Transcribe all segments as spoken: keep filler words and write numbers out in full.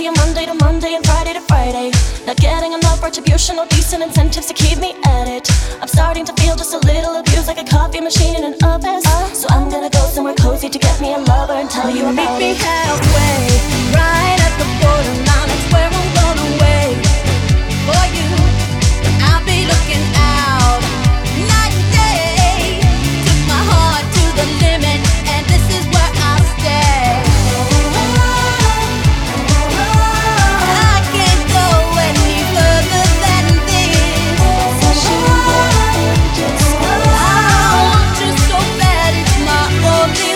to you Monday to Monday and Friday to Friday. Not getting enough retribution or decent incentives to keep me at it. I'm starting to feel just a little abused, like a coffee machine in an office. So I'm gonna go somewhere cozy to get me a lover and tell you about meet me it. halfway, right at the borderline. That's where I'm gonna wait for you. I'll be looking out night and day. Took my heart to the limit, and this is where I'll stay. I can't go any further than this. I want you so bad, it's my only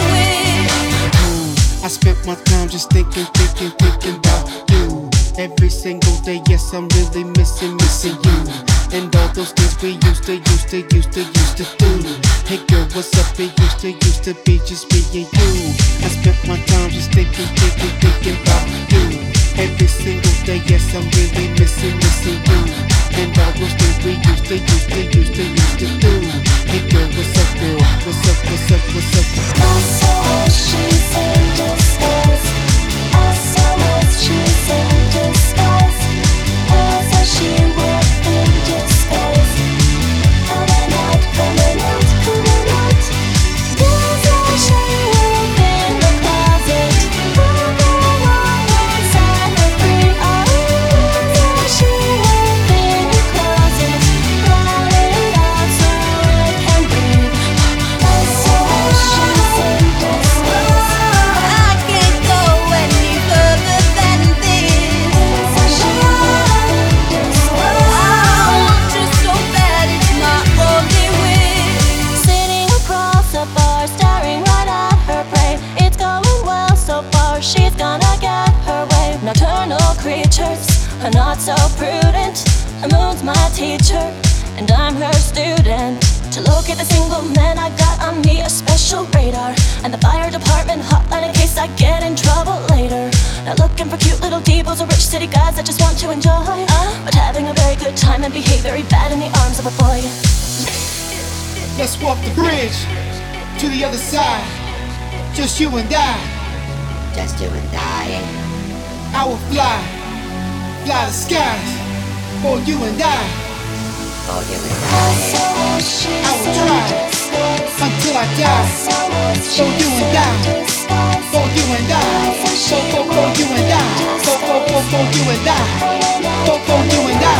wish. I spent my time just thinking, thinking, thinking about you. Every single day, yes, I'm really missing, missing you. And all those things we used to, used to, used to, used to do. Hey girl, what's up? It used to, used to be just me and you. I spent my time just thinking, thinking, thinking about you. Every single day, yes, I'm really missing, missing you. And all those things we used to, used to, used to, used to do. Hey girl, what's up, girl? What's up, what's up, what's up? S O S, she's in disguise. S O S, she's in disguise. S O S, she worked in disguise. Coming out, coming out, coming out. S O S, she worked in the closet. All the woman set her free. S O S, she worked in the closet. Let it out so it can breathe. S O S, she's in disguise. I can't go any further than this. S O S, she worked in disguise. I want you so bad, it's my only wish. Sitting across the bar, staring right at her prey. It's going well so far, she's gonna get her way. Nocturnal creatures are not so prudent. The moon's my teacher, and I'm her student. To locate the single man, I got on me a special radar, and the fire department hotline in case I get in trouble later. Not looking for cute little divas or rich city guys that just want to enjoy, uh, but having a very good time and behave very bad in the arms of a boy. Let's walk the bridge to the other side. Just you and I. Just you and I. I will fly, fly the skies for you and I. For you and I. S O S, she's I will in try disguise. until I die. S O S, For you she's and in I. disguise. For you and I. For, for, for you and I. For, for, for, for you and I. For, for you and I.